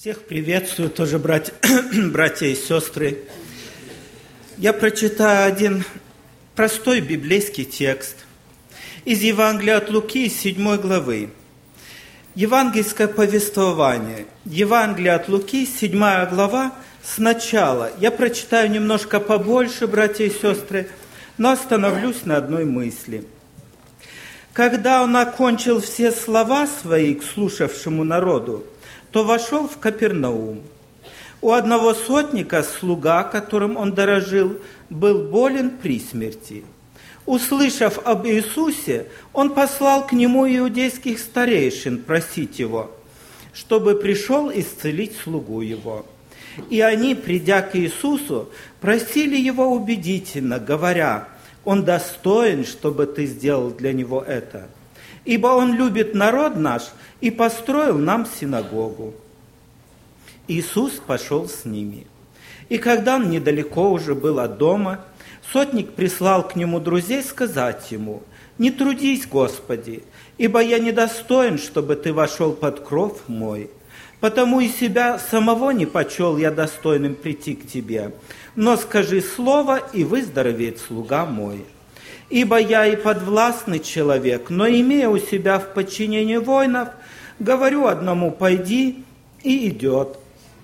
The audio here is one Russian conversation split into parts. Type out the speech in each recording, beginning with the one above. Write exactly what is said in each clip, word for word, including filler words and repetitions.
Всех приветствую, тоже братья, братья и сестры. Я прочитаю один простой библейский текст из Евангелия от Луки, из седьмой главы. Евангельское повествование. Евангелие от Луки, седьмая глава, сначала. Я прочитаю немножко побольше, братья и сестры, но остановлюсь на одной мысли. Когда он окончил все слова свои к слушавшему народу, то вошел в Капернаум. У одного сотника слуга, которым он дорожил, был болен при смерти. Услышав об Иисусе, он послал к нему иудейских старейшин просить его, чтобы пришел исцелить слугу его. И они, придя к Иисусу, просили его убедительно, говоря: «Он достоин, чтобы ты сделал для него это, ибо он любит народ наш и построил нам синагогу». Иисус пошел с ними. И когда он недалеко уже был от дома, сотник прислал к нему друзей сказать ему: «Не трудись, Господи, ибо я недостоин, чтобы ты вошел под кров мой. Потому и себя самого не почел я достойным прийти к тебе. Но скажи слово, и выздоровеет слуга мой. Ибо я и подвластный человек, но, имея у себя в подчинении воинов, говорю одному: пойди, и идет,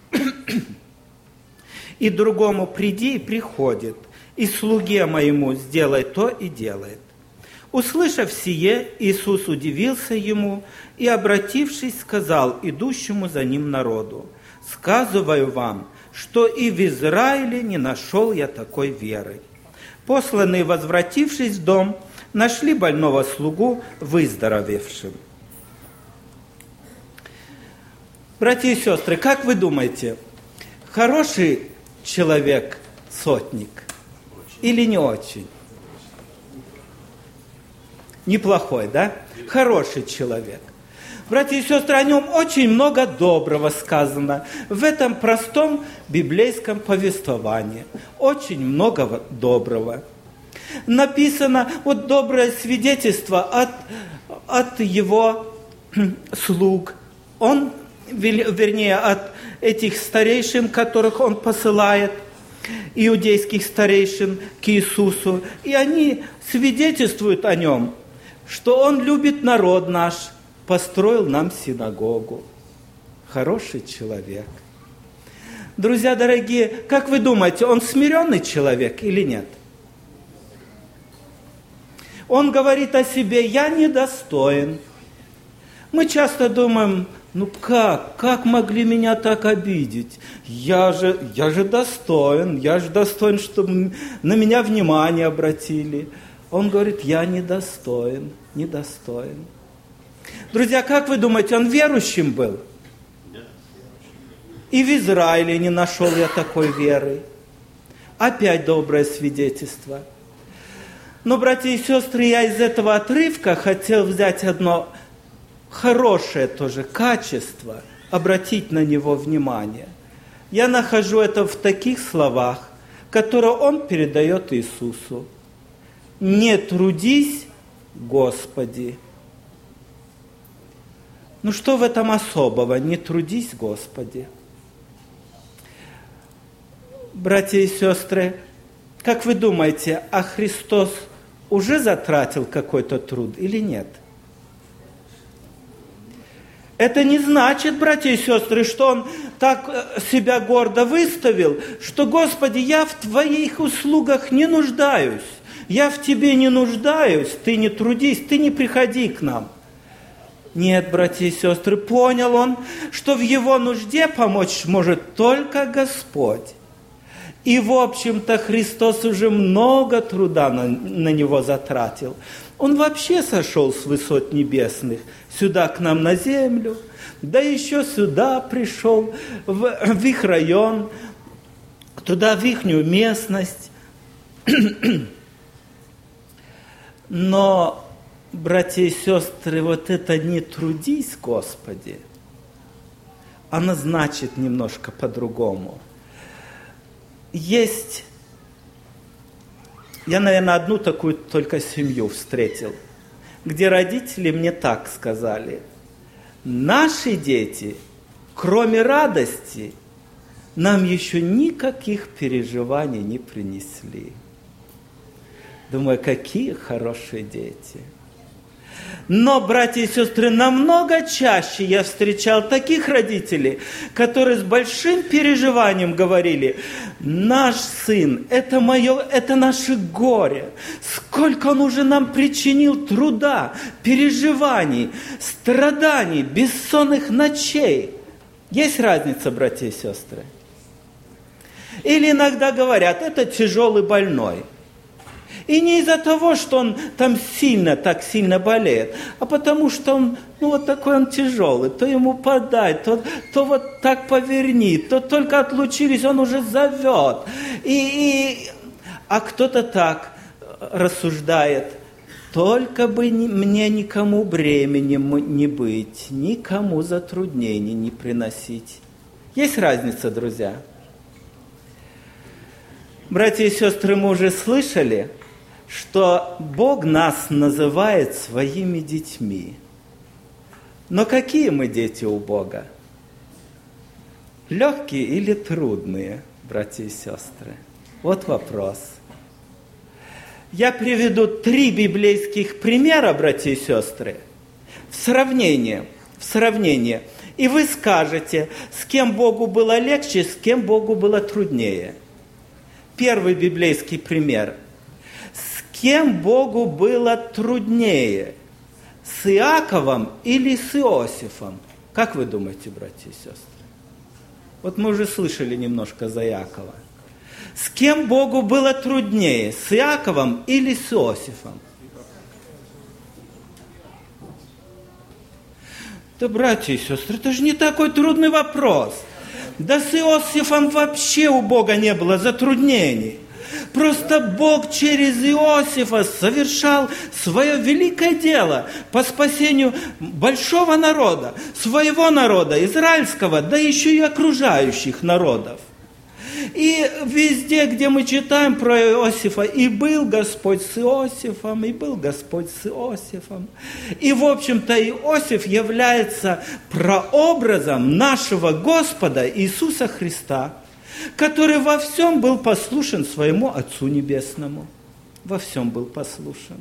и другому: приди, и приходит, и слуге моему: сделай то, и делает». Услышав сие, Иисус удивился ему и, обратившись, сказал идущему за ним народу: «Сказываю вам, что и в Израиле не нашел я такой веры». Посланные, возвратившись в дом, нашли больного слугу выздоровевшим. Братья и сестры, как вы думаете, хороший человек сотник или не очень? Неплохой, да? Хороший человек. Братья и сестры, о нем очень много доброго сказано в этом простом библейском повествовании. Очень много доброго. Написано вот доброе свидетельство от, от его слуг. Он, вернее, от этих старейшин, которых он посылает, иудейских старейшин, к Иисусу. И они свидетельствуют о нем, что он любит народ наш, построил нам синагогу. Хороший человек. Друзья дорогие, как вы думаете, он смиренный человек или нет? Он говорит о себе: «Я недостоин». Мы часто думаем: ну как, как могли меня так обидеть? Я же, я же достоин, я же достоин, чтобы на меня внимание обратили. Он говорит: я недостоин, недостоин. Друзья, как вы думаете, он верующим был? И в Израиле не нашел я такой веры. Опять доброе свидетельство. Но, братья и сестры, я из этого отрывка хотел взять одно хорошее тоже качество, обратить на него внимание. Я нахожу это в таких словах, которые он передает Иисусу. «Не трудись, Господи». Ну что в этом особого? Не трудись, Господи. Братья и сестры, как вы думаете, а Христос уже затратил какой-то труд или нет? Это не значит, братья и сестры, что он так себя гордо выставил, что: «Господи, я в Твоих услугах не нуждаюсь, я в Тебе не нуждаюсь, Ты не трудись, Ты не приходи к нам». Нет, братья и сестры, понял он, что в его нужде помочь может только Господь. И, в общем-то, Христос уже много труда на, на него затратил. Он вообще сошел с высот небесных сюда к нам на землю, да еще сюда пришел, в, в их район, туда, в ихнюю местность. Но, братья и сестры, вот это «не трудись, Господи», оно значит немножко по-другому. Есть, я, наверное, одну такую только семью встретил, где родители мне так сказали: «Наши дети кроме радости, нам еще никаких переживаний не принесли. Думаю, какие хорошие дети. Но, братья и сестры, намного чаще я встречал таких родителей, которые с большим переживанием говорили: наш сын, это мое, это наше горе. Сколько он уже нам причинил труда, переживаний, страданий, бессонных ночей. Есть разница, братья и сестры? Или иногда говорят: это тяжелый больной. И не из-за того, что он там сильно, так сильно болеет, а потому что он, ну вот такой он тяжелый, то ему подай, то, то вот так поверни, то только отлучились, он уже зовет. И, и, а кто-то так рассуждает: только бы не, мне никому бремени не быть, никому затруднений не приносить. Есть разница, друзья? Братья и сестры, мы уже слышали, что Бог нас называет своими детьми. Но какие мы дети у Бога? Легкие или трудные, братья и сестры? Вот вопрос. Я приведу три библейских примера, братья и сестры, в сравнение, в сравнение. И вы скажете, с кем Богу было легче, с кем Богу было труднее. Первый библейский пример. С кем Богу было труднее? С Иаковом или с Иосифом? Как вы думаете, братья и сестры? Вот мы уже слышали немножко за Иакова. С кем Богу было труднее? С Иаковом или с Иосифом? Да, братья и сестры, это же не такой трудный вопрос. Да с Иосифом вообще у Бога не было затруднений. Просто Бог через Иосифа совершал свое великое дело по спасению большого народа, своего народа, израильского, да еще и окружающих народов. И везде, где мы читаем про Иосифа, и был Господь с Иосифом, и был Господь с Иосифом. И, в общем-то, Иосиф является прообразом нашего Господа Иисуса Христа, который во всем был послушен своему Отцу Небесному. Во всем был послушен.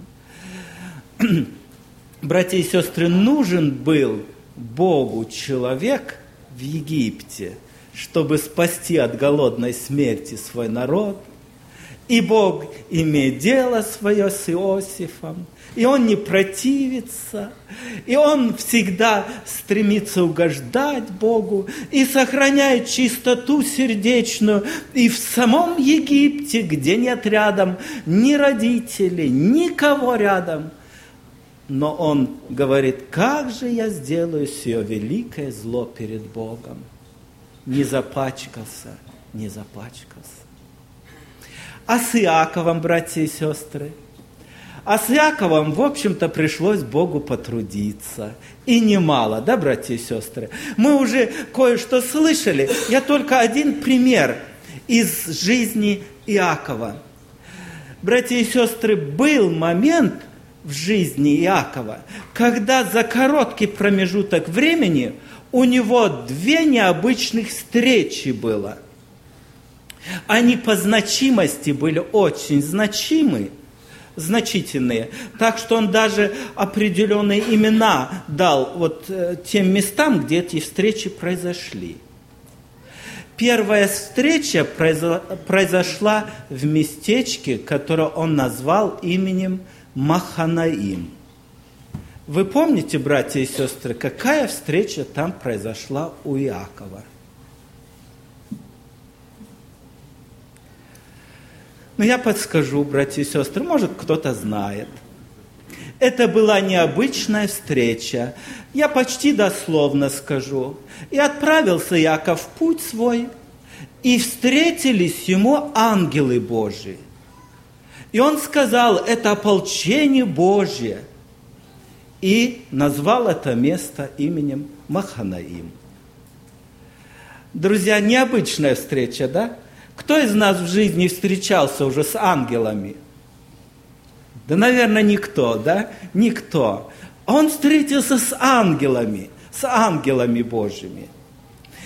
Братья и сестры, нужен был Богу человек в Египте, чтобы спасти от голодной смерти свой народ. И Бог имеет дело свое с Иосифом, и он не противится, и он всегда стремится угождать Богу, и сохраняет чистоту сердечную и в самом Египте, где нет рядом ни родителей, никого рядом. Но он говорит: как же я сделаю сие великое зло перед Богом? Не запачкался, не запачкался. А с Иаковом, братья и сестры? А с Иаковом, в общем-то, пришлось Богу потрудиться. И немало, да, братья и сестры? Мы уже кое-что слышали. Я только один пример из жизни Иакова. Братья и сестры, был момент в жизни Иакова, когда за короткий промежуток времени у него две необычных встречи было. Они по значимости были очень значимы, значительные, так что он даже определенные имена дал вот э, тем местам, где эти встречи произошли. Первая встреча произо- произошла в местечке, которое он назвал именем Маханаим. Вы помните, братья и сестры, какая встреча там произошла у Иакова? Ну, я подскажу, братья и сестры, может, кто-то знает. Это была необычная встреча. Я почти дословно скажу. И отправился Иаков в путь свой, и встретились ему ангелы Божии. И он сказал: это ополчение Божье. И назвал это место именем Маханаим. Друзья, необычная встреча, да? Кто из нас в жизни встречался уже с ангелами? Да, наверное, никто, да? Никто. Он встретился с ангелами, с ангелами Божьими.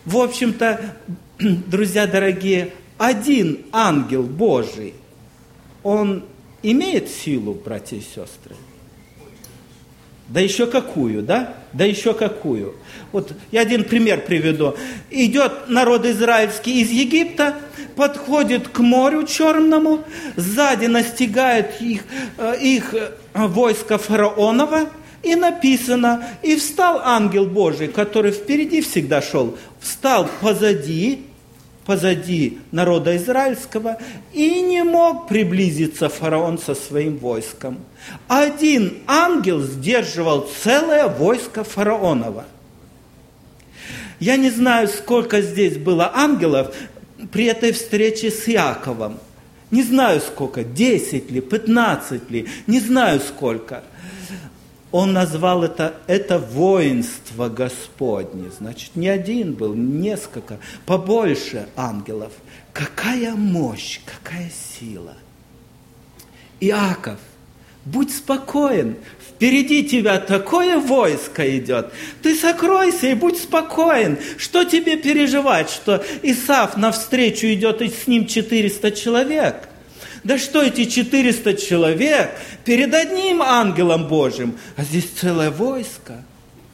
В общем-то, друзья дорогие, один ангел Божий, он имеет силу, братья и сестры? Да еще какую, да? Да еще какую. Вот я один пример приведу. Идет народ израильский из Египта, подходит к морю Черному, сзади настигает их, их войско фараонова, и написано, и встал ангел Божий, который впереди всегда шел, встал позади, позади народа израильского, и не мог приблизиться фараон со своим войском. Один ангел сдерживал целое войско фараонова. Я не знаю, сколько здесь было ангелов при этой встрече с Иаковом. Не знаю сколько, десять ли, пятнадцать ли, не знаю сколько. Он назвал это, это воинство Господне. Значит, не один был, несколько, побольше ангелов. Какая мощь, какая сила. Иаков, будь спокоен, впереди тебя такое войско идет. Ты сокройся и будь спокоен. Что тебе переживать, что Исав навстречу идет и с ним четыреста человек? Да что эти четыреста человек перед одним ангелом Божьим, а здесь целое войско.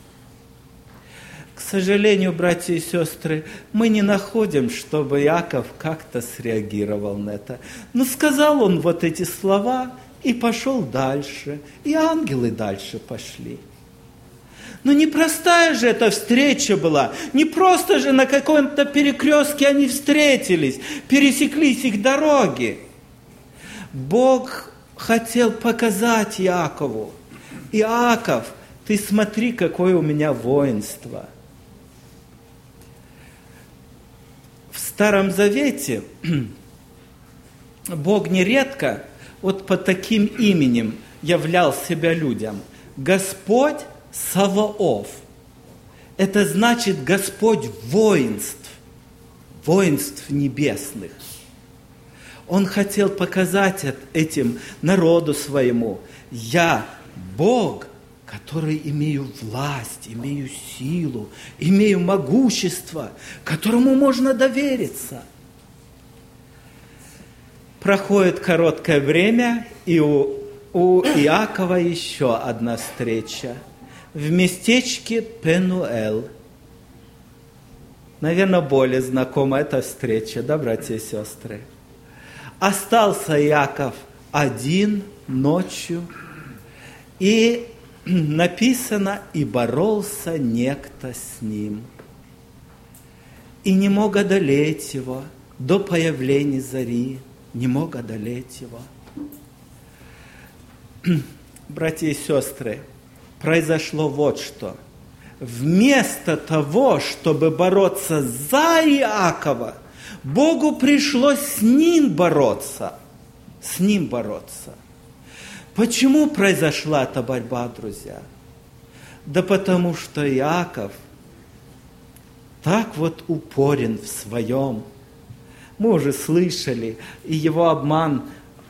К сожалению, братья и сестры, мы не находим, чтобы Иаков как-то среагировал на это. Но сказал он вот эти слова и пошел дальше, и ангелы дальше пошли. Но непростая же эта встреча была, не просто же на каком-то перекрестке они встретились, пересеклись их дороги. Бог хотел показать Иакову: Иаков, ты смотри, какое у меня воинство. В Старом Завете Бог нередко вот под таким именем являл себя людям. Господь Саваоф. Это значит Господь воинств, воинств небесных. Он хотел показать этим народу своему: я Бог, который имею власть, имею силу, имею могущество, которому можно довериться. Проходит короткое время, и у, у Иакова еще одна встреча в местечке Пенуэл. Наверное, более знакома эта встреча, да, братья и сестры? Остался Иаков один ночью, и написано, и боролся некто с ним, и не мог одолеть его до появления зари, не мог одолеть его. Братья и сестры, произошло вот что. Вместо того, чтобы бороться за Иакова, Богу пришлось с ним бороться, с ним бороться. Почему произошла эта борьба, друзья? Да потому что Иаков так вот упорен в своем. Мы уже слышали, и его обман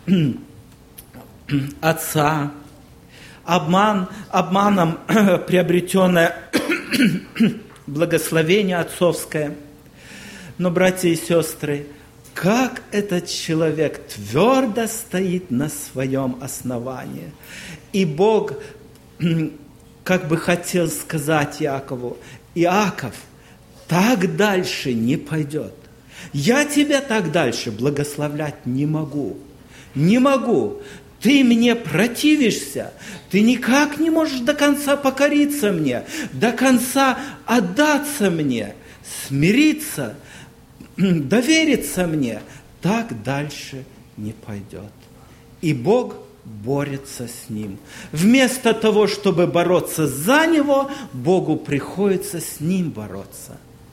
отца, обман, обманом приобретенное благословение отцовское. Но, братья и сестры, как этот человек твердо стоит на своем основании. И Бог как бы хотел сказать Иакову: Иаков, так дальше не пойдет. Я тебя так дальше благословлять не могу. Не могу. Ты мне противишься. Ты никак не можешь до конца покориться мне, до конца отдаться мне, смириться, довериться мне. Так дальше не пойдет. И Бог борется с ним. Вместо того, чтобы бороться за него, Богу приходится с ним бороться.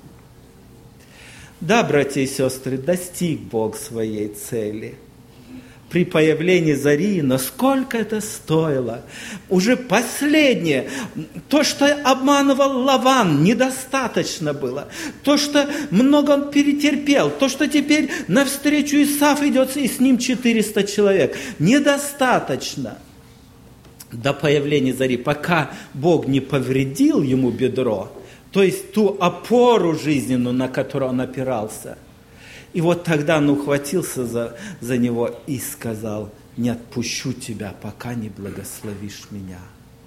Да, братья и сестры, достиг Бог своей цели. При появлении зари, насколько это стоило. Уже последнее, то, что обманывал Лаван, недостаточно было. То, что много он перетерпел, то, что теперь навстречу Исав идет, и с ним четыреста человек, недостаточно. До появления зари, пока Бог не повредил ему бедро, то есть ту опору жизненную, на которую он опирался. И вот тогда он ухватился за, за него и сказал: не отпущу тебя, пока не благословишь меня.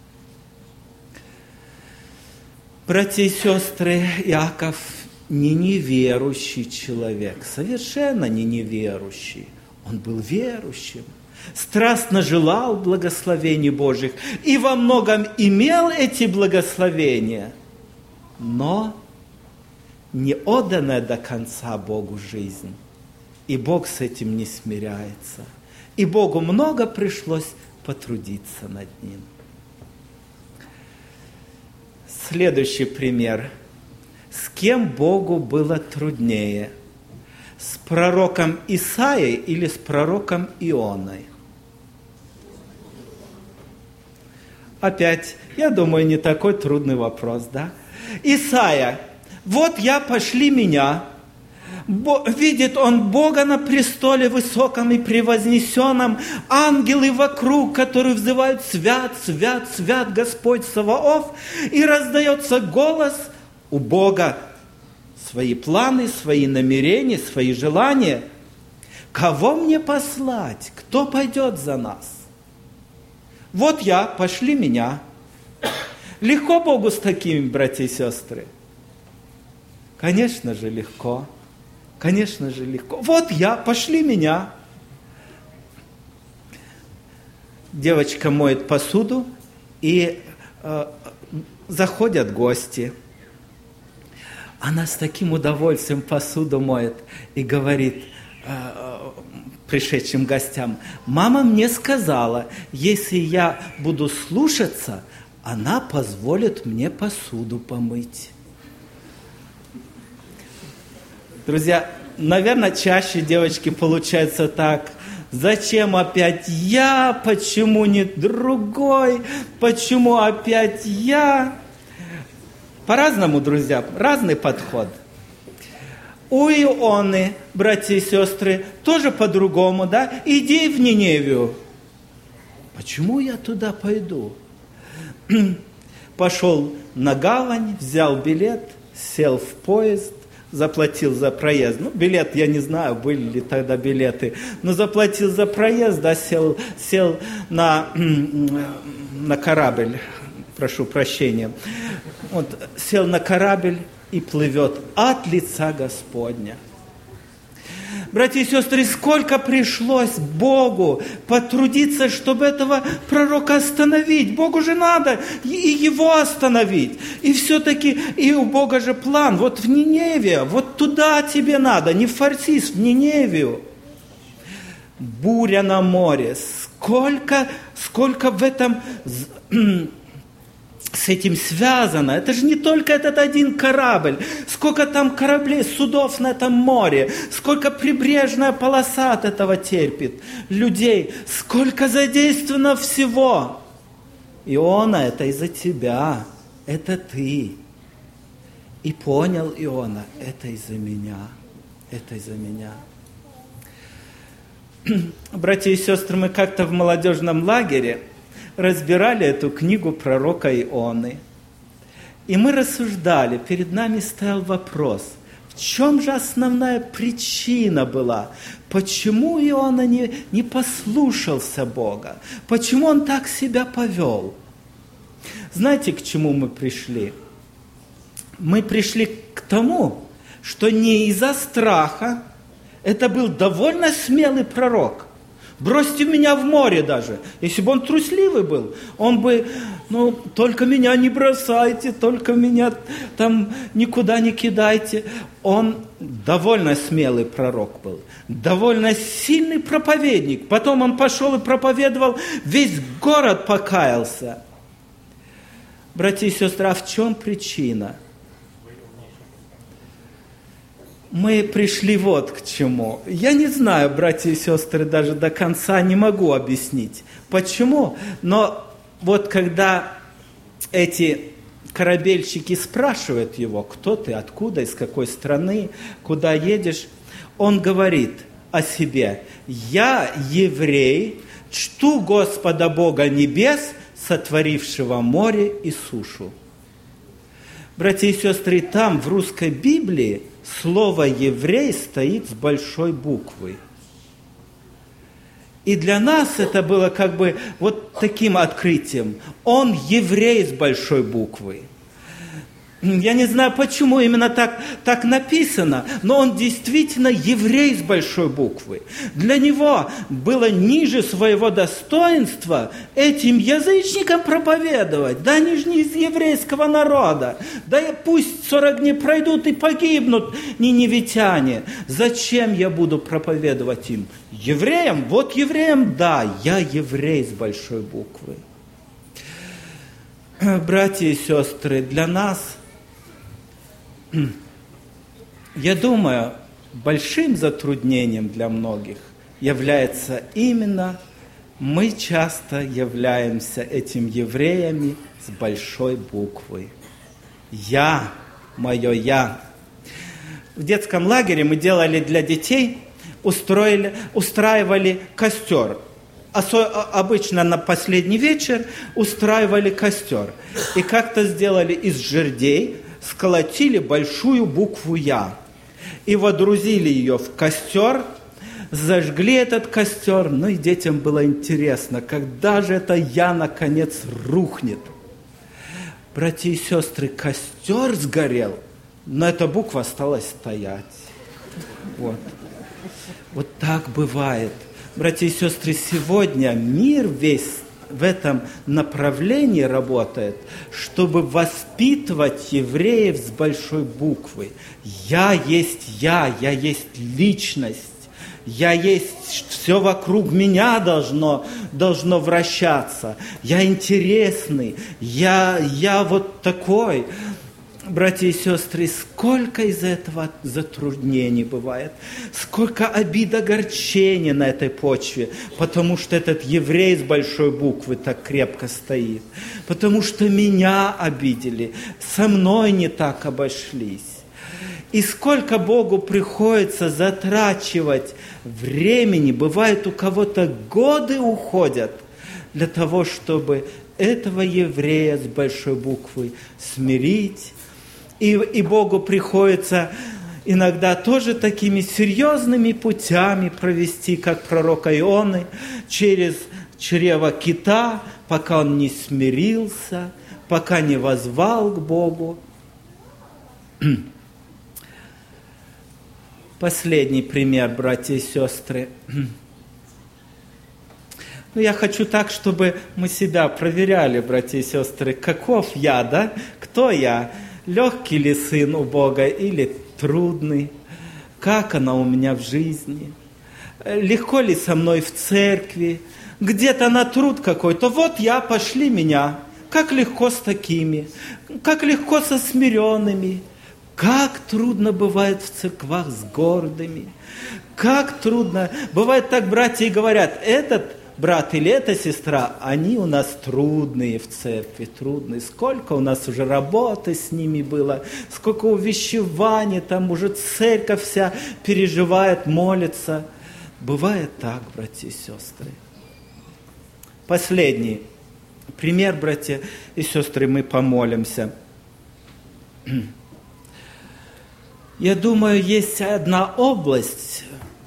Братья и сестры, Иаков не неверующий человек, совершенно не неверующий. Он был верующим, страстно желал благословений Божьих и во многом имел эти благословения, но не отданная до конца Богу жизнь. И Бог с этим не смиряется. И Богу много пришлось потрудиться над ним. Следующий пример. С кем Богу было труднее? С пророком Исаией или с пророком Ионой? Опять, я думаю, не такой трудный вопрос, да? Исаия: вот я, пошли меня. Бо, видит он Бога на престоле высоком и превознесенном, ангелы вокруг, которые взывают: свят, свят, свят Господь Саваоф, и раздается голос у Бога, свои планы, свои намерения, свои желания. Кого мне послать? Кто пойдет за нас? Вот я, пошли меня. Легко Богу с такими, братья и сестры? Конечно же, легко. Конечно же, легко. Вот я, пошли меня. Девочка моет посуду, и э, заходят гости. Она с таким удовольствием посуду моет и говорит э, пришедшим гостям: мама мне сказала, если я буду слушаться, она позволит мне посуду помыть. Друзья, наверное, чаще девочки получается так: зачем опять я, почему не другой, почему опять я? По-разному, друзья, разный подход. У Ионы, братья и сестры, тоже по-другому, да? Иди в Ниневию. Почему я туда пойду? Пошел на гавань, взял билет, сел в поезд, заплатил за проезд. Ну, билет, я не знаю, были ли тогда билеты, но заплатил за проезд, да, сел, сел на, на корабль, прошу прощения. Вот, сел на корабль и плывет от лица Господня. Братья и сестры, сколько пришлось Богу потрудиться, чтобы этого пророка остановить. Богу же надо и его остановить. И все-таки и у Бога же план. Вот в Ниневию, вот туда тебе надо, не в Фарсис, в Ниневию. Буря на море. Сколько, сколько в этом... с этим связано. Это же не только этот один корабль. Сколько там кораблей, судов на этом море. Сколько прибрежная полоса от этого терпит. Людей. Сколько задействовано всего. Иона, это из-за тебя. Это ты. И понял Иона, это из-за меня. Это из-за меня. Братья и сестры, мы как-то в молодежном лагере разбирали эту книгу пророка Ионы. И мы рассуждали, перед нами стоял вопрос, в чем же основная причина была, почему Иона не, не послушался Бога, почему он так себя повел. Знаете, к чему мы пришли? Мы пришли к тому, что не из-за страха, это был довольно смелый пророк. Бросьте меня в море даже. Если бы он трусливый был, он бы, ну, только меня не бросайте, только меня там никуда не кидайте. Он довольно смелый пророк был, довольно сильный проповедник. Потом он пошел и проповедовал, весь город покаялся. Братья и сестры, а в чем причина? Мы пришли вот к чему. Я не знаю, братья и сестры, даже до конца не могу объяснить, почему. Но вот когда эти корабельщики спрашивают его, кто ты, откуда, из какой страны, куда едешь, он говорит о себе: я еврей, чту Господа Бога небес, сотворившего море и сушу. Братья и сестры, там в русской Библии слово «еврей» стоит с большой буквы. И для нас это было как бы вот таким открытием. Он еврей с большой буквы. Я не знаю, почему именно так, так написано, но он действительно еврей с большой буквы. Для него было ниже своего достоинства этим язычникам проповедовать. Да они же не из еврейского народа. Да пусть сорок дней пройдут и погибнут ниневитяне. Зачем я буду проповедовать им? Евреям? Вот евреям, да, я еврей с большой буквы. Братья и сестры, для нас... Я думаю, большим затруднением для многих является именно мы часто являемся этим евреями с большой буквы. Я, мое я. В детском лагере мы делали для детей, устроили, устраивали костер. Осо- обычно на последний вечер устраивали костер. И как-то сделали из жердей, сколотили большую букву «Я» и водрузили ее в костер, зажгли этот костер, ну и детям было интересно, когда же это «Я» наконец рухнет. Братья и сестры, костер сгорел, но эта буква осталась стоять. Вот. Вот так бывает. Братья и сестры, сегодня мир весь в этом направлении работает, чтобы воспитывать евреев с большой буквы. Я есть я, я есть личность, я есть, все вокруг меня должно, должно вращаться. Я интересный, я, я вот такой. Братья и сестры, сколько из этого затруднений бывает, сколько обид, огорчения на этой почве, потому что этот еврей с большой буквы так крепко стоит, потому что меня обидели, со мной не так обошлись. И сколько Богу приходится затрачивать времени, бывает у кого-то годы уходят для того, чтобы этого еврея с большой буквы смирить. И, и Богу приходится иногда тоже такими серьезными путями провести, как пророка Ионы, через чрево кита, пока он не смирился, пока не воззвал к Богу. Последний пример, братья и сестры. Ну, я хочу так, чтобы мы себя проверяли, братья и сестры, каков я, да? Кто я? Легкий ли сын у Бога или трудный? Как она у меня в жизни? Легко ли со мной в церкви? Где-то на труд какой-то. Вот я, пошли меня. Как легко с такими? Как легко со смиренными? Как трудно бывает в церквах с гордыми? Как трудно. Бывает так, братья и говорят, этот брат или эта сестра, они у нас трудные в церкви, трудные. Сколько у нас уже работы с ними было, сколько увещеваний, там уже церковь вся переживает, молится. Бывает так, братья и сестры. Последний пример, братья и сестры, мы помолимся. Я думаю, есть одна область,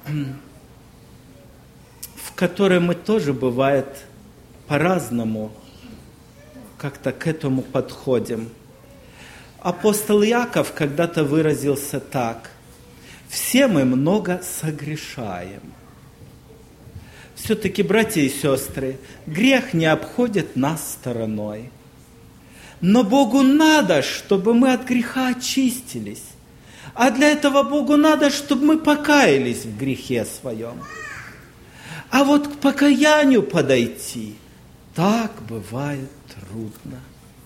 в которой мы тоже, бывает, по-разному как-то к этому подходим. Апостол Иаков когда-то выразился так: «Все мы много согрешаем». Все-таки, братья и сестры, грех не обходит нас стороной. Но Богу надо, чтобы мы от греха очистились. А для этого Богу надо, чтобы мы покаялись в грехе своем. А вот к покаянию подойти так бывает трудно.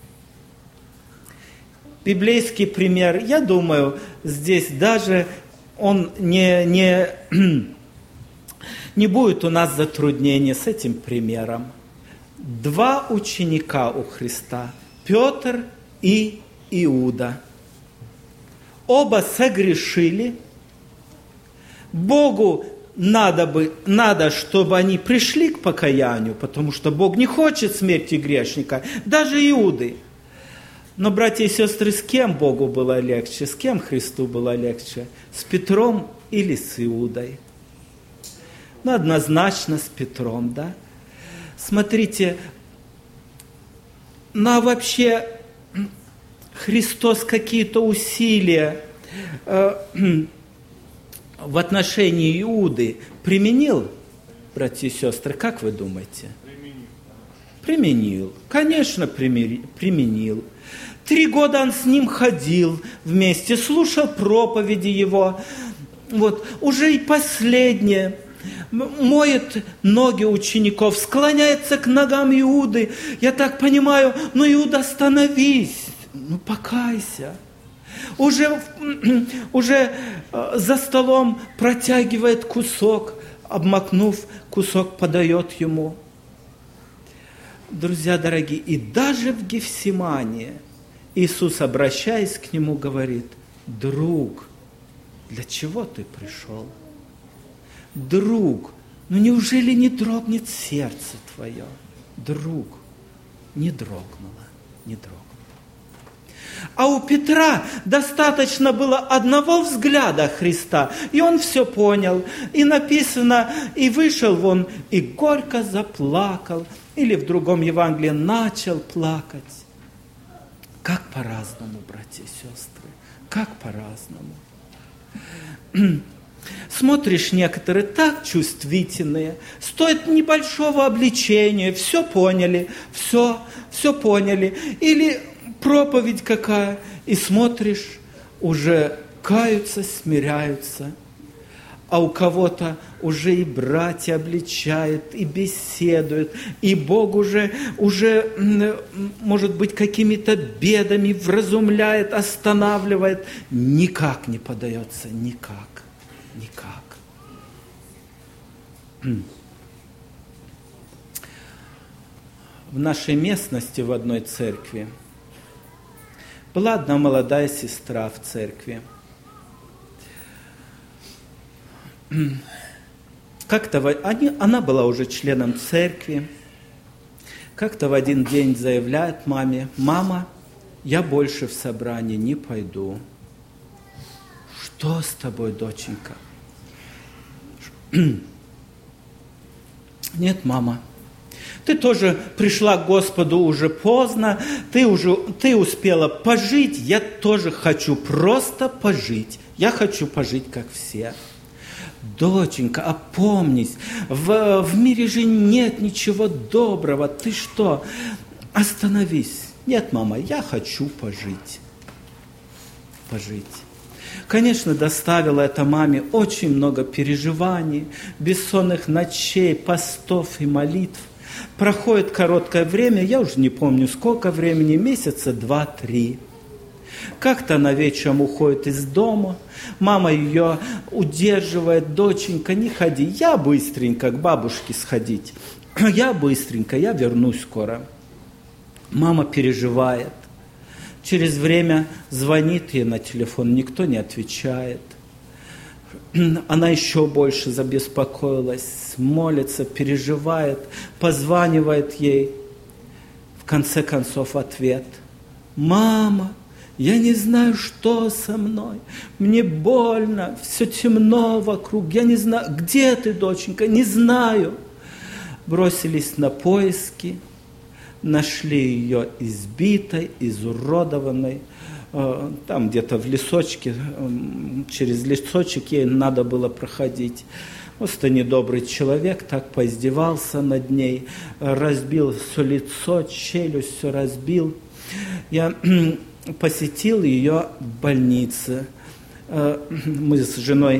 Библейский пример, я думаю, здесь даже он не, не, не будет у нас затруднений с этим примером. Два ученика у Христа, Петр и Иуда. Оба согрешили. Богу надо, бы, надо, чтобы они пришли к покаянию, потому что Бог не хочет смерти грешника, даже Иуды. Но, братья и сестры, с кем Богу было легче, с кем Христу было легче? С Петром или с Иудой? Ну, однозначно с Петром, да? Смотрите, ну а вообще Христос какие-то усилия э, в отношении Иуды применил, братья и сестры, как вы думаете? Применил. Применил, конечно, применил. Три года он с ним ходил вместе, слушал проповеди его. Вот, уже и последнее. Моет ноги учеников, склоняется к ногам Иуды. Я так понимаю, ну, Иуда, остановись, ну, покайся. Уже, уже за столом протягивает кусок, обмакнув кусок, подает ему. Друзья дорогие, и даже в Гефсимании Иисус, обращаясь к нему, говорит: друг, для чего ты пришел? Друг, ну неужели не дрогнет сердце твое? Друг, не дрогнуло, не дрогнуло. А у Петра достаточно было одного взгляда Христа, и он все понял. И написано, и вышел вон, и горько заплакал, или в другом Евангелии начал плакать. Как по-разному, братья и сестры, как по-разному. Смотришь, некоторые так чувствительные, стоит небольшого обличения, все поняли, все, все поняли. Или проповедь какая, и смотришь, уже каются, смиряются. А у кого-то уже и братья обличают, и беседуют, и Бог уже, уже, может быть, какими-то бедами вразумляет, останавливает. Никак не подается, никак, никак. В нашей местности, в одной церкви, была одна молодая сестра в церкви. Как-то они, она была уже членом церкви. Как-то в один день заявляет маме: мама, я больше в собрание не пойду. Что с тобой, доченька? Нет, мама, ты тоже пришла к Господу уже поздно, ты уже ты успела пожить, я тоже хочу просто пожить. Я хочу пожить, как все. Доченька, опомнись, в, в мире же нет ничего доброго, ты что? Остановись. Нет, мама, я хочу пожить. Пожить. Конечно, доставило это маме очень много переживаний, бессонных ночей, постов и молитв. Проходит короткое время, я уже не помню сколько времени, месяца два-три. Как-то она вечером уходит из дома, мама ее удерживает: доченька, не ходи, я быстренько к бабушке сходить, я быстренько, я вернусь скоро. Мама переживает. Через время звонит ей на телефон, никто не отвечает. Она еще больше забеспокоилась, молится, переживает, позванивает ей. В конце концов ответ: мама, я не знаю, что со мной. Мне больно, все темно вокруг. Я не знаю, где ты, доченька, не знаю. Бросились на поиски, нашли ее избитой, изуродованной. Там где-то в лесочке, через лесочек ей надо было проходить. Просто недобрый человек так поиздевался над ней, разбил все лицо, челюсть все разбил. Я посетил ее в больнице. Мы с женой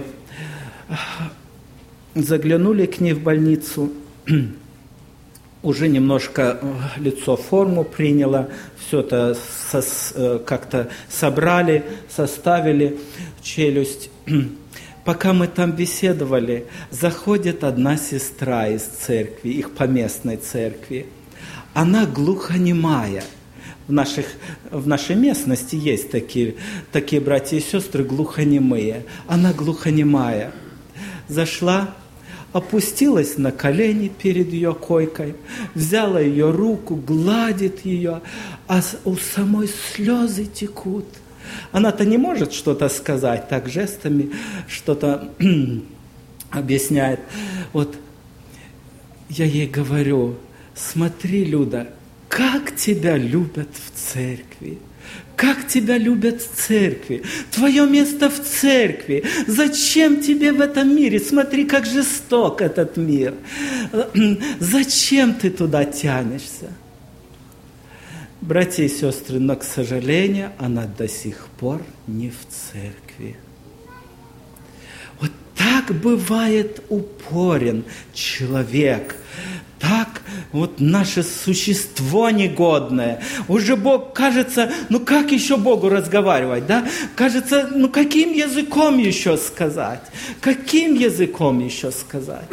заглянули к ней в больницу. Уже немножко лицо форму приняло. Все это сос, как-то собрали, составили челюсть. Пока мы там беседовали, заходит одна сестра из церкви, их поместной церкви. Она глухонемая. В, наших, в нашей местности есть такие, такие братья и сестры глухонемые. Она глухонемая. Зашла, опустилась на колени перед ее койкой, взяла ее руку, гладит ее, а у самой слезы текут. Она-то не может что-то сказать, так жестами что-то объясняет. Вот я ей говорю: смотри, Люда, как тебя любят в церкви. Как тебя любят в церкви. Твое место в церкви. Зачем тебе в этом мире? Смотри, как жесток этот мир. Зачем ты туда тянешься? Братья и сестры, но, к сожалению, она до сих пор не в церкви. Вот так бывает упорен человек. Так вот наше существо негодное. Уже Бог, кажется, ну как еще Богу разговаривать, да? Кажется, ну каким языком еще сказать? Каким языком еще сказать?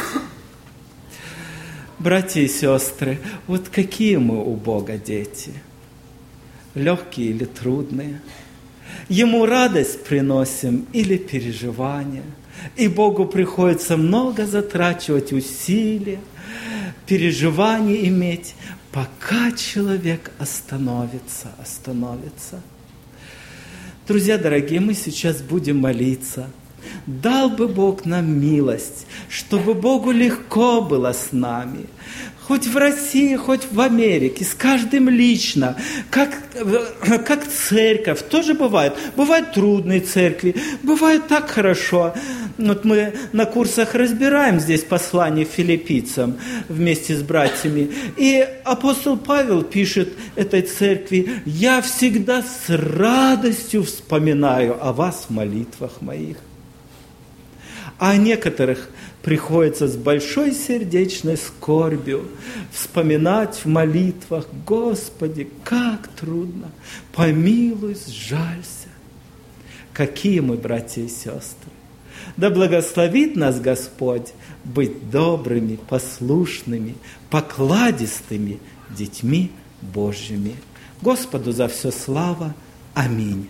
Братья и сестры, вот какие мы у Бога дети? Легкие или трудные? Ему радость приносим или переживания? И Богу приходится много затрачивать усилия, переживаний иметь, пока человек остановится, остановится. Друзья дорогие, мы сейчас будем молиться. Дал бы Бог нам милость, чтобы Богу легко было с нами. Хоть в России, хоть в Америке, с каждым лично, как, как церковь, тоже бывает. Бывают трудные церкви, бывает так хорошо. Вот мы на курсах разбираем здесь послание филиппийцам вместе с братьями. И апостол Павел пишет этой церкви: «Я всегда с радостью вспоминаю о вас в молитвах моих». А некоторых приходится с большой сердечной скорбью вспоминать в молитвах: «Господи, как трудно! Помилуй, сжалься!» Какие мы, братья и сестры! Да благословит нас Господь быть добрыми, послушными, покладистыми детьми Божьими. Господу за все слава. Аминь.